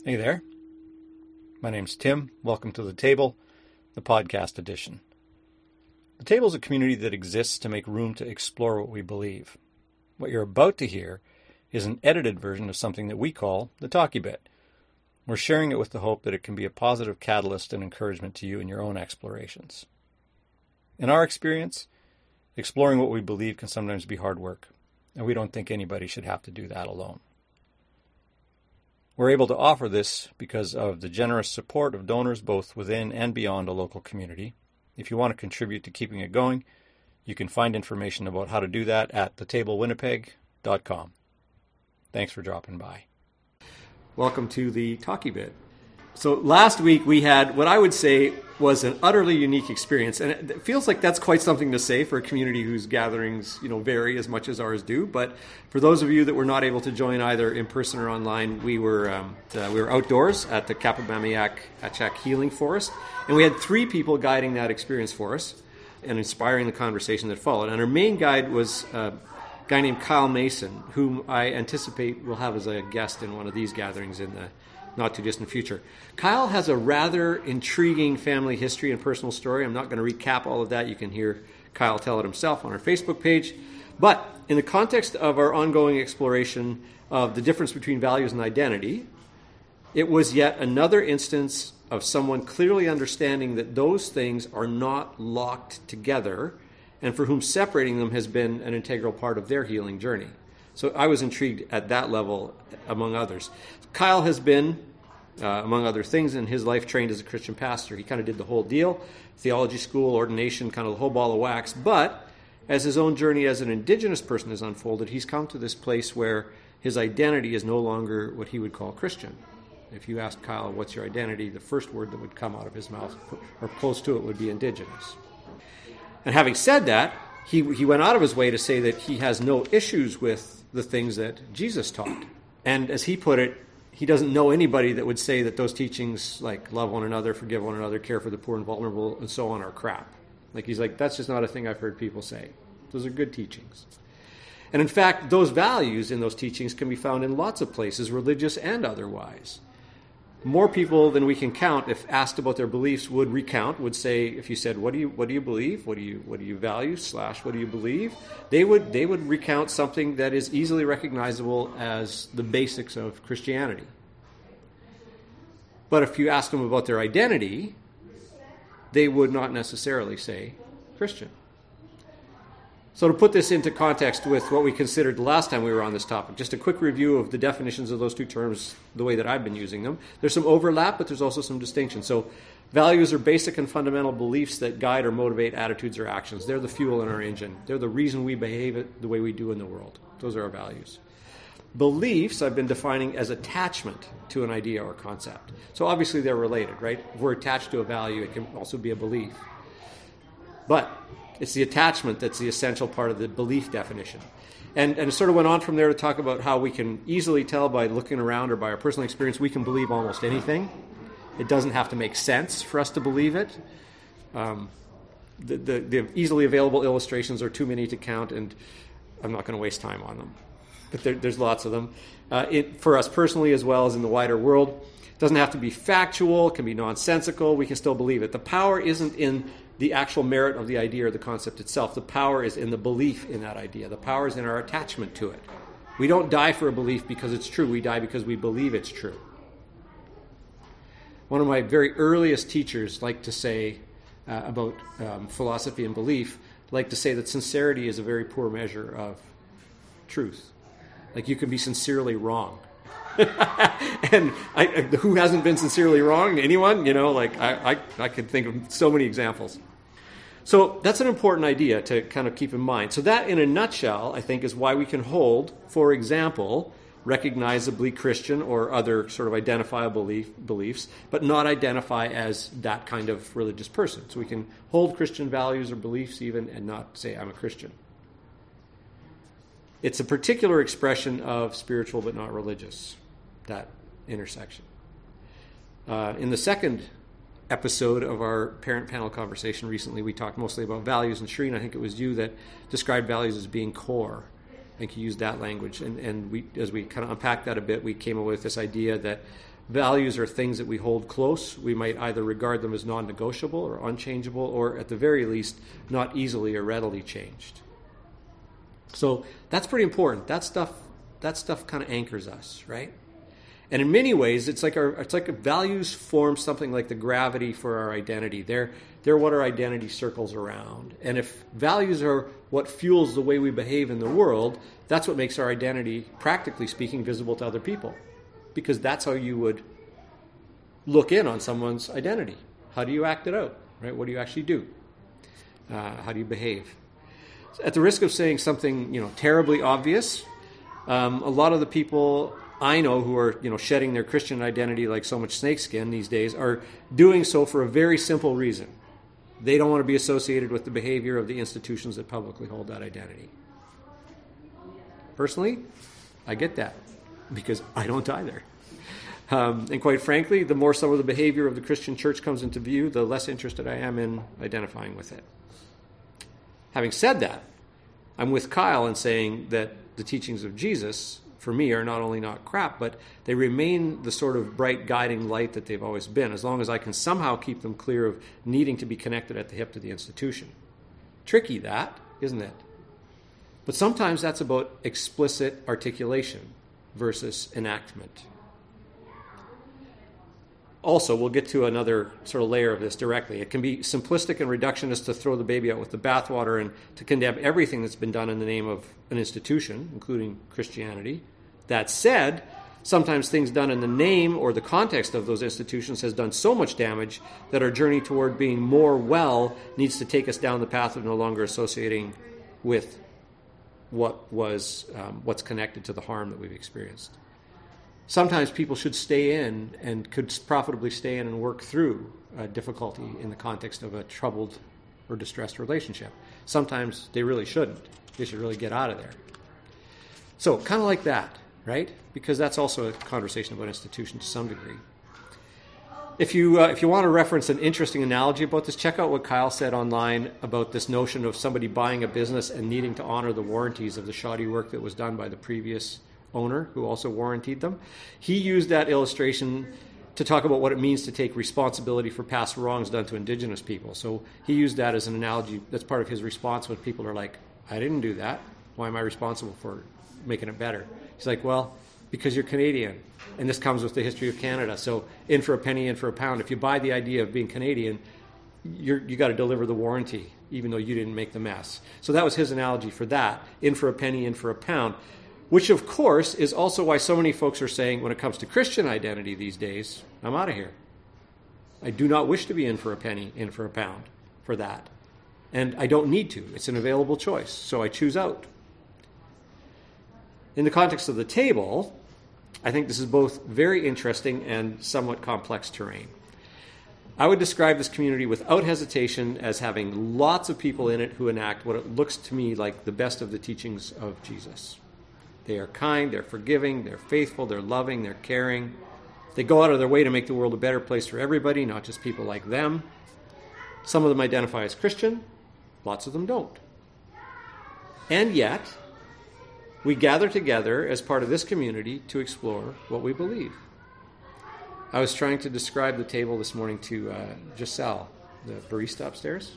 Hey there. My name's Tim. Welcome to The Table, the podcast edition. The Table is a community that exists to make room to explore what we believe. What you're about to hear is an edited version of something that we call the Talkie Bit. We're sharing it with the hope that it can be a positive catalyst and encouragement to you in your own explorations. In our experience, exploring what we believe can sometimes be hard work, and we don't think anybody should have to do that alone. We're able to offer this because of the generous support of donors both within and beyond a local community. If you want to contribute to keeping it going, you can find information about how to do that at thetablewinnipeg.com. Thanks for dropping by. Welcome to the Talkie Bit. So last week we had what I would say was an utterly unique experience, and it feels like that's quite something to say for a community whose gatherings, vary as much as ours do. But for those of you that were not able to join either in person or online, we were outdoors at the Kapamamiak-Achak Healing Forest, and we had 3 people guiding that experience for us and inspiring the conversation that followed. And our main guide was a guy named Kyle Mason, whom I anticipate we'll have as a guest in one of these gatherings in the not-too-distant future. Kyle has a rather intriguing family history and personal story. I'm not going to recap all of that. You can hear Kyle tell it himself on our Facebook page. But in the context of our ongoing exploration of the difference between values and identity, it was yet another instance of someone clearly understanding that those things are not locked together and for whom separating them has been an integral part of their healing journey. So I was intrigued at that level, among others. Kyle has been, among other things, in his life trained as a Christian pastor. He kind of did the whole deal, theology school, ordination, kind of the whole ball of wax. But as his own journey as an Indigenous person has unfolded, he's come to this place where his identity is no longer what he would call Christian. If you asked Kyle, what's your identity, the first word that would come out of his mouth, or close to it, would be Indigenous. And having said that, he went out of his way to say that he has no issues with the things that Jesus taught. And as he put it, he doesn't know anybody that would say that those teachings, like love one another, forgive one another, care for the poor and vulnerable, and so on, are crap. He's like, that's just not a thing I've heard people say. Those are good teachings. And in fact, those values in those teachings can be found in lots of places, religious and otherwise. More people than we can count, if asked about their beliefs, would say, if you said, what do you believe? What do you value / what do you believe? They would recount something that is easily recognizable as the basics of Christianity. But if you ask them about their identity, they would not necessarily say Christian. So to put this into context with what we considered the last time we were on this topic, just a quick review of the definitions of those two terms, the way that I've been using them. There's some overlap, but there's also some distinction. So values are basic and fundamental beliefs that guide or motivate attitudes or actions. They're the fuel in our engine. They're the reason we behave the way we do in the world. Those are our values. Beliefs I've been defining as attachment to an idea or concept. So obviously they're related, right? If we're attached to a value, it can also be a belief. But it's the attachment that's the essential part of the belief definition. And it sort of went on from there to talk about how we can easily tell by looking around or by our personal experience we can believe almost anything. It doesn't have to make sense for us to believe it. The easily available illustrations are too many to count, and I'm not going to waste time on them. But there's lots of them. For us personally as well as in the wider world, it doesn't have to be factual. It can be nonsensical. We can still believe it. The power isn't in the actual merit of the idea or the concept itself. The power is in the belief in that idea. The power is in our attachment to it. We don't die for a belief because it's true. We die because we believe it's true. One of my very earliest teachers liked to say about philosophy and belief, liked to say that sincerity is a very poor measure of truth. You can be sincerely wrong. And who hasn't been sincerely wrong? Anyone? I could think of so many examples. So that's an important idea to kind of keep in mind. So that, in a nutshell, I think, is why we can hold, for example, recognizably Christian or other sort of identifiable beliefs, but not identify as that kind of religious person. So we can hold Christian values or beliefs even and not say, I'm a Christian. It's a particular expression of spiritual but not religious, that intersection. In the second episode of our parent panel conversation recently, we talked mostly about values, and Shireen, I think it was you that described values as being core. I think you used that language, and we, as we kind of unpacked that a bit, we came up with this idea that Values are things that we hold close. We might either regard them as non-negotiable or unchangeable, or at the very least, not easily or readily changed. So that's pretty important. That stuff kind of anchors us, right? And in many ways, it's like values form something like the gravity for our identity. They're what our identity circles around. And if values are what fuels the way we behave in the world, that's what makes our identity, practically speaking, visible to other people. Because that's how you would look in on someone's identity. How do you act it out? Right? What do you actually do? How do you behave? At the risk of saying something, terribly obvious, a lot of the people I know who are, shedding their Christian identity like so much snakeskin these days are doing so for a very simple reason. They don't want to be associated with the behavior of the institutions that publicly hold that identity. Personally, I get that, because I don't either. And quite frankly, the more some of the behavior of the Christian church comes into view, the less interested I am in identifying with it. Having said that, I'm with Kyle in saying that the teachings of Jesus, for me, are not only not crap, but they remain the sort of bright guiding light that they've always been, as long as I can somehow keep them clear of needing to be connected at the hip to the institution. Tricky that, isn't it? But sometimes that's about explicit articulation versus enactment. Also, we'll get to another sort of layer of this directly. It can be simplistic and reductionist to throw the baby out with the bathwater and to condemn everything that's been done in the name of an institution, including Christianity. That said, sometimes things done in the name or the context of those institutions has done so much damage that our journey toward being more well needs to take us down the path of no longer associating with what's connected to the harm that we've experienced. Sometimes people should stay in and could profitably stay in and work through difficulty in the context of a troubled or distressed relationship. Sometimes they really shouldn't. They should really get out of there. So kind of like that, right? Because that's also a conversation about institution to some degree. If you want to reference an interesting analogy about this, check out what Kyle said online about this notion of somebody buying a business and needing to honor the warranties of the shoddy work that was done by the previous owner who also warrantied them. He used that illustration to talk about what it means to take responsibility for past wrongs done to Indigenous people. So he used that as an analogy. That's part of his response when people are like, I didn't do that. Why am I responsible for making it better? He's like, well, because you're Canadian. And this comes with the history of Canada. So in for a penny, in for a pound. If you buy the idea of being Canadian, you got to deliver the warranty, even though you didn't make the mess. So that was his analogy for that. In for a penny, in for a pound. Which, of course, is also why so many folks are saying, when it comes to Christian identity these days, I'm out of here. I do not wish to be in for a penny, in for a pound for that. And I don't need to. It's an available choice, so I choose out. In the context of the table, I think this is both very interesting and somewhat complex terrain. I would describe this community without hesitation as having lots of people in it who enact what it looks to me like the best of the teachings of Jesus. They are kind, they're forgiving, they're faithful, they're loving, they're caring. They go out of their way to make the world a better place for everybody, not just people like them. Some of them identify as Christian, lots of them don't. And yet, we gather together as part of this community to explore what we believe. I was trying to describe the table this morning to Giselle, the barista upstairs.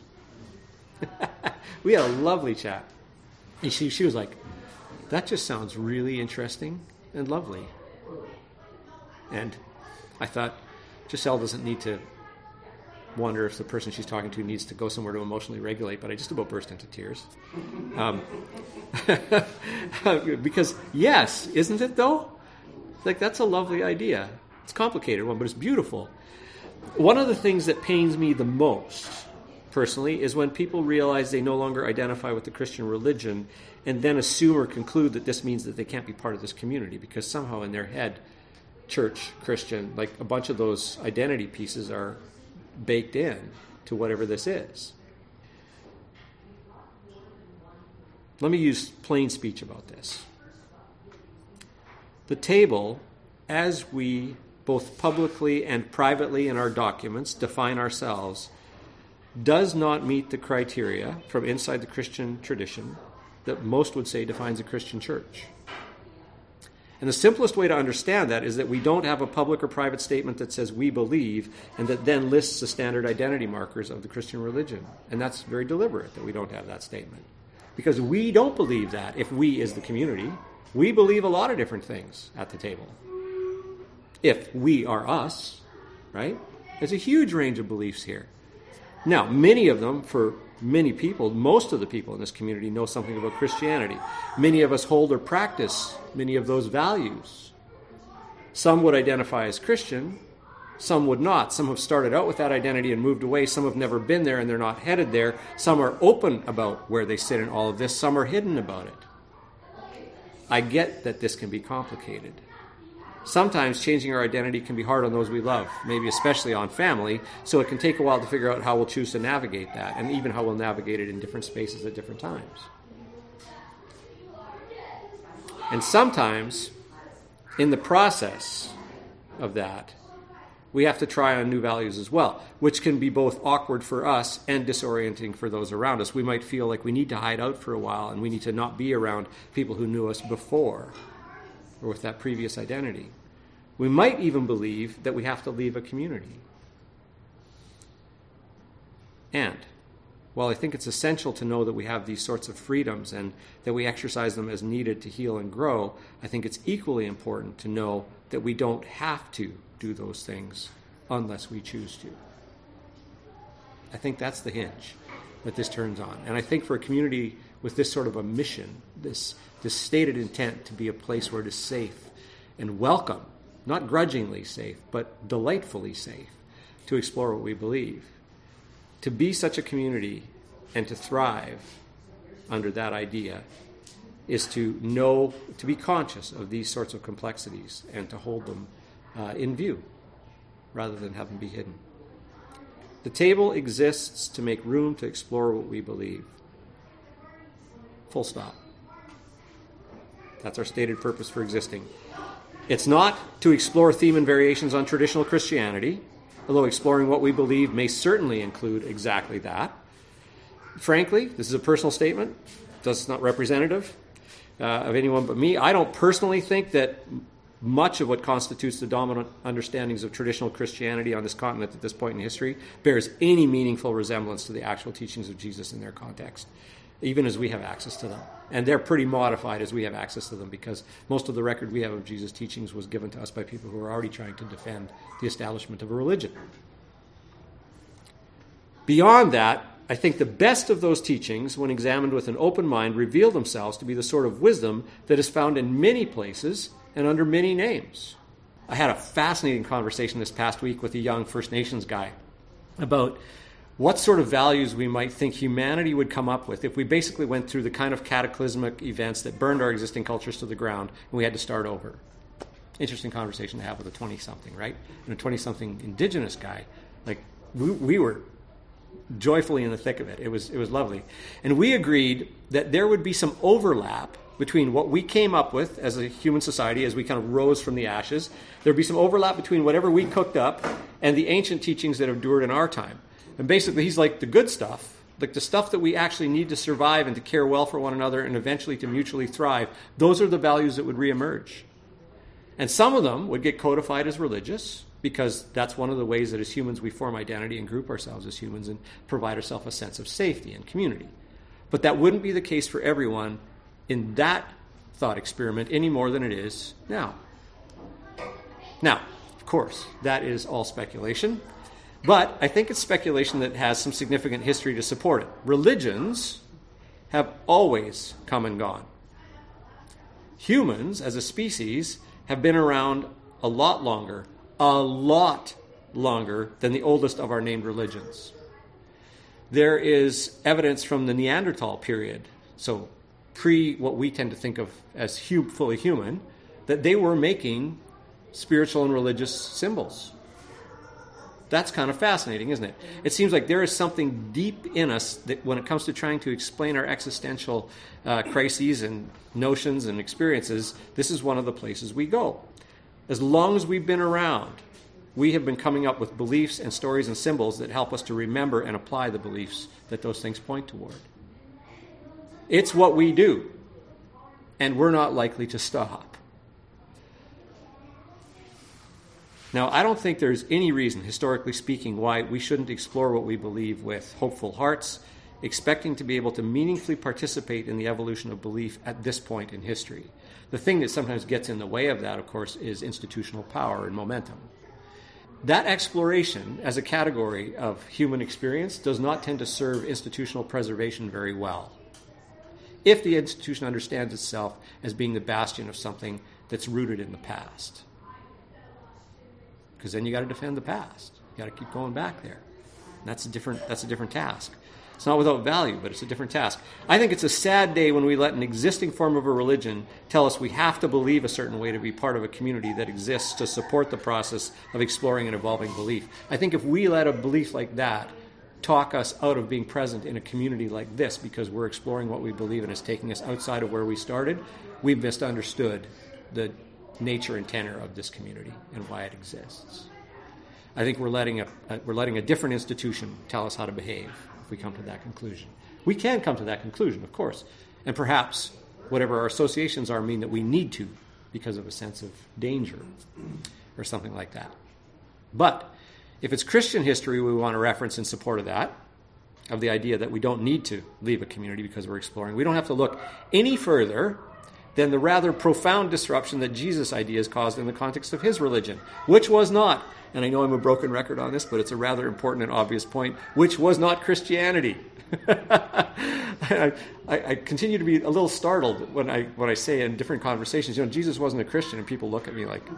We had a lovely chat. And she was like, that just sounds really interesting and lovely. And I thought, Giselle doesn't need to wonder if the person she's talking to needs to go somewhere to emotionally regulate, but I just about burst into tears. Because, yes, isn't it though? Like, that's a lovely idea. It's a complicated one, but it's beautiful. One of the things that pains me the most, personally, is when people realize they no longer identify with the Christian religion and then assume or conclude that this means that they can't be part of this community because somehow in their head, church, Christian, like a bunch of those identity pieces are baked in to whatever this is. Let me use plain speech about this. The table, as we both publicly and privately in our documents define ourselves, does not meet the criteria from inside the Christian tradition that most would say defines a Christian church. And the simplest way to understand that is that we don't have a public or private statement that says we believe and that then lists the standard identity markers of the Christian religion. And that's very deliberate that we don't have that statement. Because we don't believe that if we is the community. We believe a lot of different things at the table. If we are us, right? There's a huge range of beliefs here. Now, many of them, for many people, most of the people in this community know something about Christianity. Many of us hold or practice many of those values. Some would identify as Christian, some would not. Some have started out with that identity and moved away. Some have never been there and they're not headed there. Some are open about where they sit in all of this. Some are hidden about it. I get that this can be complicated. Sometimes changing our identity can be hard on those we love, maybe especially on family, so it can take a while to figure out how we'll choose to navigate that, and even how we'll navigate it in different spaces at different times. And sometimes, in the process of that, we have to try on new values as well, which can be both awkward for us and disorienting for those around us. We might feel like we need to hide out for a while, and we need to not be around people who knew us before, or with that previous identity. We might even believe that we have to leave a community. And while I think it's essential to know that we have these sorts of freedoms and that we exercise them as needed to heal and grow, I think it's equally important to know that we don't have to do those things unless we choose to. I think that's the hinge that this turns on. And I think for a community with this sort of a mission, this stated intent to be a place where it is safe and welcome, not grudgingly safe, but delightfully safe, to explore what we believe. To be such a community and to thrive under that idea is to know, to be conscious of these sorts of complexities and to hold them in view rather than have them be hidden. The table exists to make room to explore what we believe. Full stop. That's our stated purpose for existing. It's not to explore theme and variations on traditional Christianity, although exploring what we believe may certainly include exactly that. Frankly, this is a personal statement. It's not representative of anyone but me. I don't personally think that much of what constitutes the dominant understandings of traditional Christianity on this continent at this point in history bears any meaningful resemblance to the actual teachings of Jesus in their context, even as we have access to them. And they're pretty modified as we have access to them because most of the record we have of Jesus' teachings was given to us by people who were already trying to defend the establishment of a religion. Beyond that, I think the best of those teachings, when examined with an open mind, reveal themselves to be the sort of wisdom that is found in many places and under many names. I had a fascinating conversation this past week with a young First Nations guy about what sort of values we might think humanity would come up with if we basically went through the kind of cataclysmic events that burned our existing cultures to the ground and we had to start over. Interesting conversation to have with a 20-something, right? And a 20-something Indigenous guy. Like, we were joyfully in the thick of it. It was lovely. And we agreed that there would be some overlap between what we came up with as a human society as we kind of rose from the ashes. There'd be some overlap between whatever we cooked up and the ancient teachings that endured in our time. And basically, he's like the good stuff, like the stuff that we actually need to survive and to care well for one another and eventually to mutually thrive. Those are the values that would reemerge. And some of them would get codified as religious because that's one of the ways that as humans we form identity and group ourselves as humans and provide ourselves a sense of safety and community. But that wouldn't be the case for everyone in that thought experiment any more than it is now. Now, of course, that is all speculation. But I think it's speculation that has some significant history to support it. Religions have always come and gone. Humans, as a species, have been around a lot longer than the oldest of our named religions. There is evidence from the Neanderthal period, so pre what we tend to think of as fully human, that they were making spiritual and religious symbols. That's kind of fascinating, isn't it? It seems like there is something deep in us that when it comes to trying to explain our existential crises and notions and experiences, this is one of the places we go. As long as we've been around, we have been coming up with beliefs and stories and symbols that help us to remember and apply the beliefs that those things point toward. It's what we do, and we're not likely to stop. Now, I don't think there's any reason, historically speaking, why we shouldn't explore what we believe with hopeful hearts, expecting to be able to meaningfully participate in the evolution of belief at this point in history. The thing that sometimes gets in the way of that, of course, is institutional power and momentum. That exploration as a category of human experience does not tend to serve institutional preservation very well, if the institution understands itself as being the bastion of something that's rooted in the past. Because then you got to defend the past. You got to keep going back there. And that's a different task. It's not without value, but it's a different task. I think it's a sad day when we let an existing form of a religion tell us we have to believe a certain way to be part of a community that exists to support the process of exploring and evolving belief. I think if we let a belief like that talk us out of being present in a community like this because we're exploring what we believe and it's taking us outside of where we started, we've misunderstood the nature and tenor of this community and why it exists. I think we're letting a different institution tell us how to behave if we come to that conclusion. We can come to that conclusion, of course, and perhaps whatever our associations are mean that we need to because of a sense of danger or something like that. But if it's Christian history we want to reference in support of that, of the idea that we don't need to leave a community because we're exploring, we don't have to look any further than the rather profound disruption that Jesus' ideas caused in the context of his religion, which was not, and I know I'm a broken record on this, but it's a rather important and obvious point, which was not Christianity. I continue to be a little startled when I say in different conversations, Jesus wasn't a Christian, and people look at me like,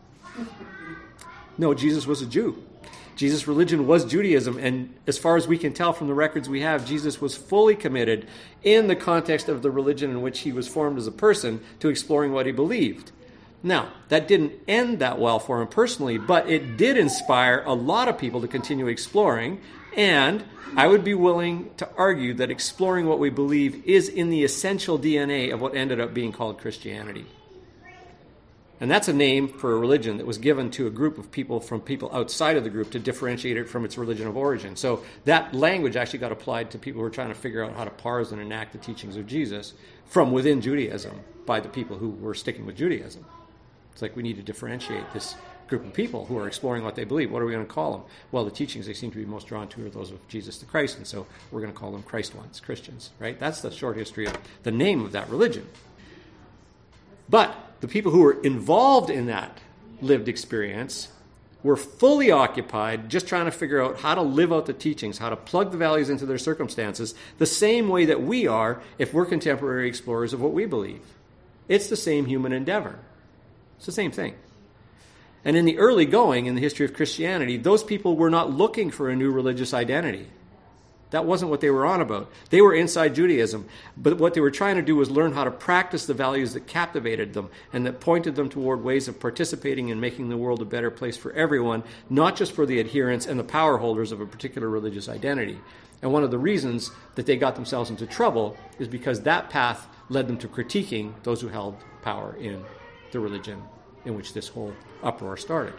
no, Jesus was a Jew. Jesus' religion was Judaism, and as far as we can tell from the records we have, Jesus was fully committed in the context of the religion in which he was formed as a person to exploring what he believed. Now, that didn't end that well for him personally, but it did inspire a lot of people to continue exploring, and I would be willing to argue that exploring what we believe is in the essential DNA of what ended up being called Christianity. And that's a name for a religion that was given to a group of people from people outside of the group to differentiate it from its religion of origin. So that language actually got applied to people who were trying to figure out how to parse and enact the teachings of Jesus from within Judaism by the people who were sticking with Judaism. It's like we need to differentiate this group of people who are exploring what they believe. What are we going to call them? Well, the teachings they seem to be most drawn to are those of Jesus the Christ, and so we're going to call them Christ ones, Christians, right? That's the short history of the name of that religion. But the people who were involved in that lived experience were fully occupied just trying to figure out how to live out the teachings, how to plug the values into their circumstances, the same way that we are if we're contemporary explorers of what we believe. It's the same human endeavor. It's the same thing. And in the early going, in the history of Christianity, those people were not looking for a new religious identity. That wasn't what they were on about. They were inside Judaism, but what they were trying to do was learn how to practice the values that captivated them and that pointed them toward ways of participating in making the world a better place for everyone, not just for the adherents and the power holders of a particular religious identity. And one of the reasons that they got themselves into trouble is because that path led them to critiquing those who held power in the religion in which this whole uproar started.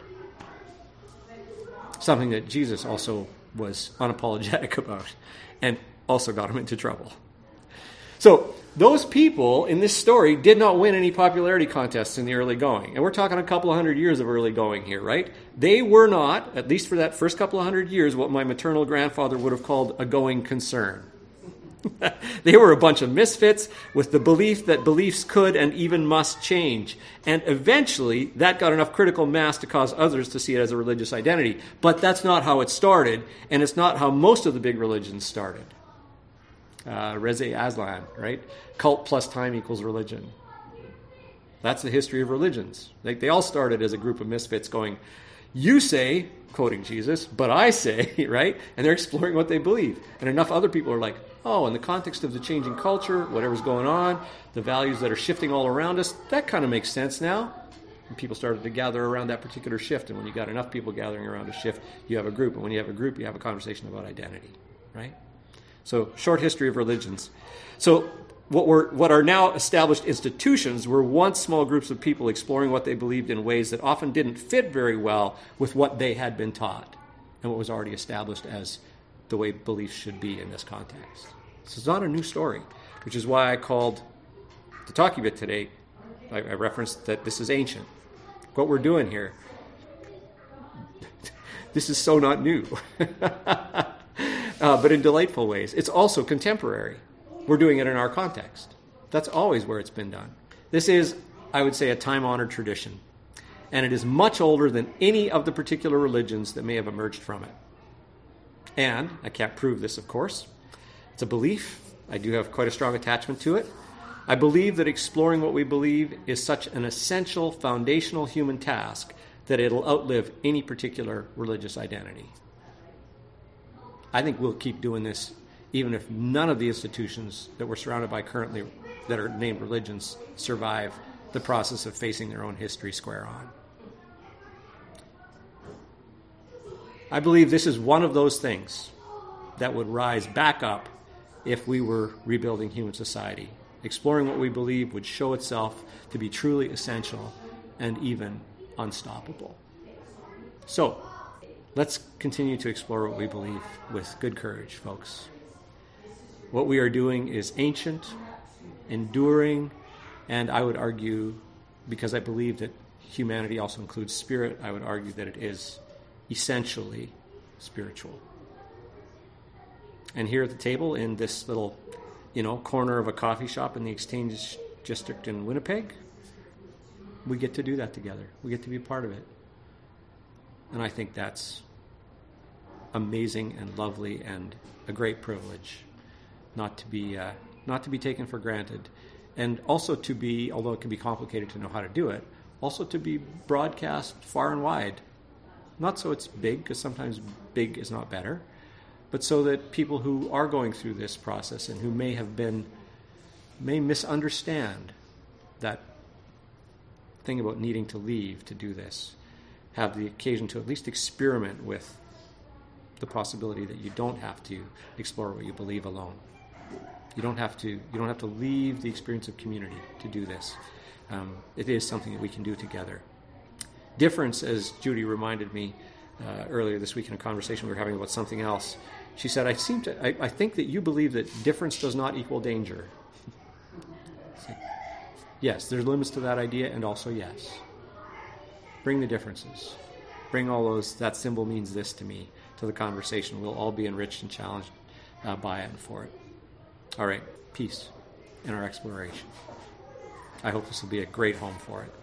Something that Jesus also was unapologetic about and also got him into trouble. So those people in this story did not win any popularity contests in the early going. And we're talking a couple of 100 years of early going here, right? They were not, at least for that first couple of 100 years, what my maternal grandfather would have called a going concern. They were a bunch of misfits with the belief that beliefs could and even must change. And eventually, that got enough critical mass to cause others to see it as a religious identity. But that's not how it started, and it's not how most of the big religions started. Reza Aslan, right? Cult plus time equals religion. That's the history of religions. They all started as a group of misfits going, you say, quoting Jesus, but I say, right? And they're exploring what they believe. And enough other people are like, oh, in the context of the changing culture, whatever's going on, the values that are shifting all around us, that kind of makes sense now. And people started to gather around that particular shift. And when you got enough people gathering around a shift, you have a group. And when you have a group, you have a conversation about identity, right? So, short history of religions. So, what are now established institutions were once small groups of people exploring what they believed in ways that often didn't fit very well with what they had been taught and what was already established as the way beliefs should be in this context. So it's not a new story, which is why I called the talking bit today, I referenced that this is ancient. What we're doing here This is so not new. But in delightful ways. It's also contemporary. We're doing it in our context. That's always where it's been done. This is, I would say, a time-honored tradition. And it is much older than any of the particular religions that may have emerged from it. And, I can't prove this, of course, it's a belief. I do have quite a strong attachment to it. I believe that exploring what we believe is such an essential, foundational human task that it'll outlive any particular religious identity. I think we'll keep doing this even if none of the institutions that we're surrounded by currently that are named religions survive the process of facing their own history square on. I believe this is one of those things that would rise back up if we were rebuilding human society. Exploring what we believe would show itself to be truly essential and even unstoppable. So, let's continue to explore what we believe with good courage, folks. What we are doing is ancient, enduring, and I would argue, because I believe that humanity also includes spirit, I would argue that it is essentially spiritual. And here at the table in this little, corner of a coffee shop in the Exchange District in Winnipeg, we get to do that together. We get to be a part of it. And I think that's amazing and lovely and a great privilege not to be taken for granted. And also to be, although it can be complicated to know how to do it, also to be broadcast far and wide. Not so it's big, because sometimes big is not better, but so that people who are going through this process and who may misunderstand that thing about needing to leave to do this, have the occasion to at least experiment with the possibility that you don't have to explore what you believe alone. You don't have to leave the experience of community to do this. It is something that we can do together. Difference, as Judy reminded me earlier this week in a conversation we were having about something else, she said, I think that you believe that difference does not equal danger. Yes, there's limits to that idea, and also yes. Bring the differences. Bring all those, that symbol means this to me, to the conversation. We'll all be enriched and challenged by it and for it. All right, peace in our exploration. I hope this will be a great home for it.